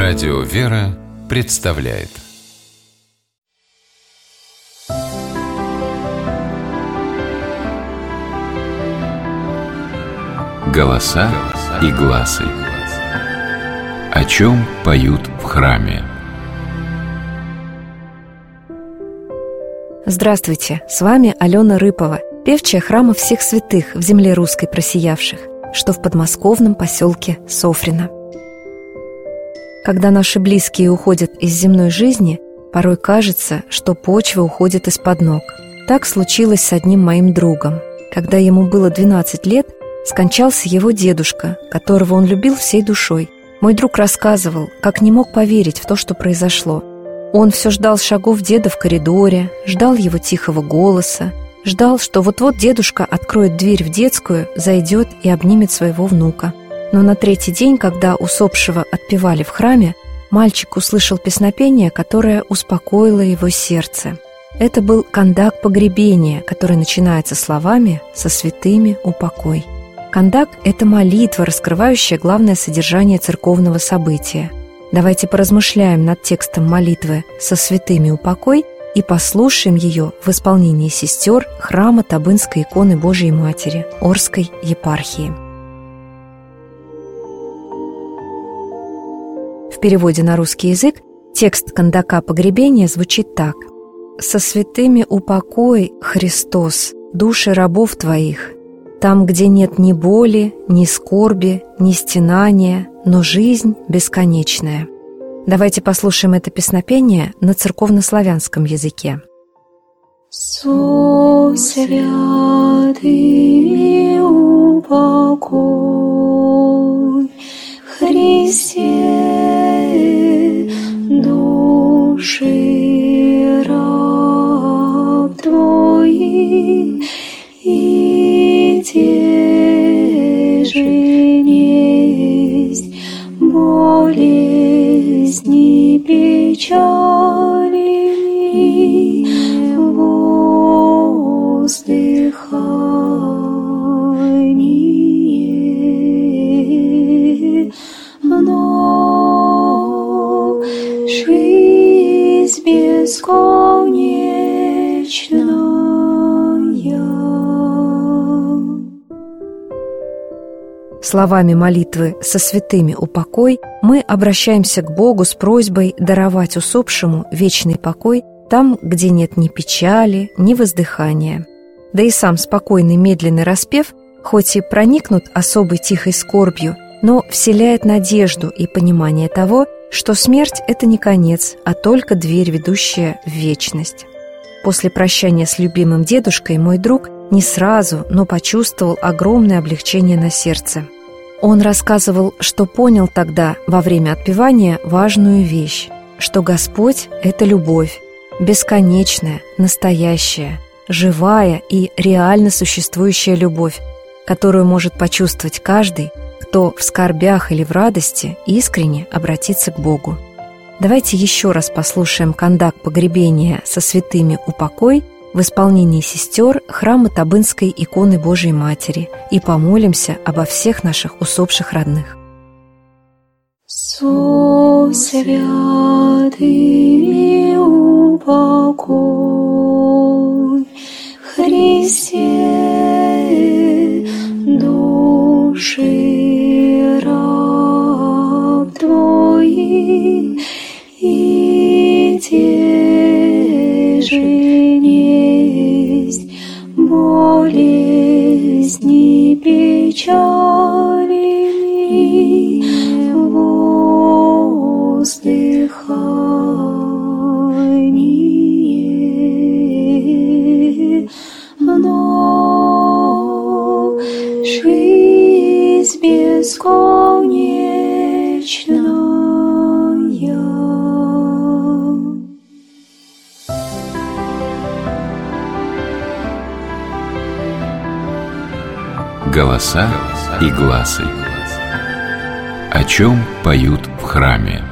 Радио «Вера» представляет «Голоса и гласы». О чем поют в храме? Здравствуйте, с вами Алена Рыпова, певчая храма всех святых в земле русской просиявших, что в подмосковном поселке Софрино. Когда наши близкие уходят из земной жизни, порой кажется, что почва уходит из-под ног. Так случилось с одним моим другом. Когда ему было 12 лет, скончался его дедушка, которого он любил всей душой. Мой друг рассказывал, как не мог поверить в то, что произошло. Он все ждал шагов деда в коридоре, ждал его тихого голоса, ждал, что вот-вот дедушка откроет дверь в детскую, зайдет и обнимет своего внука. Но на третий день, когда усопшего отпевали в храме, мальчик услышал песнопение, которое успокоило его сердце. Это был кандак погребения, который начинается словами «Со святыми упокой». Кандак – это молитва, раскрывающая главное содержание церковного события. Давайте поразмышляем над текстом молитвы «Со святыми упокой» и послушаем ее в исполнении сестер храма Табынской иконы Божией Матери Орской епархии. В переводе на русский язык текст кандака погребения звучит так: «Со святыми упокой, Христос, души рабов Твоих, там, где нет ни боли, ни скорби, ни стенания, но жизнь бесконечная». Давайте послушаем это песнопение на церковнославянском языке. Со святыми упокой, Христе, души раб Твоих, и те же несть болезни, печали, воздыхание, но жизнь бесконечная. Словами молитвы «Со святыми упокой» мы обращаемся к Богу с просьбой даровать усопшему вечный покой там, где нет ни печали, ни воздыхания. Да и сам спокойный медленный распев, хоть и проникнут особой тихой скорбью, но вселяет надежду и понимание того, что смерть – это не конец, а только дверь, ведущая в вечность. После прощания с любимым дедушкой мой друг не сразу, но почувствовал огромное облегчение на сердце. Он рассказывал, что понял тогда, во время отпевания, важную вещь, что Господь – это любовь, бесконечная, настоящая, живая и реально существующая любовь, которую может почувствовать каждый, кто в скорбях или в радости искренне обратится к Богу. Давайте еще раз послушаем кандак погребения «Со святыми упокой» в исполнении сестер храма Табынской иконы Божией Матери и помолимся обо всех наших усопших родных. Со святыми упокой, Христе, души раб Твоих, и те же несть болезни, печали, воздыхание, но жизнь бесконечная. Голоса и гласы. О чем поют в храме?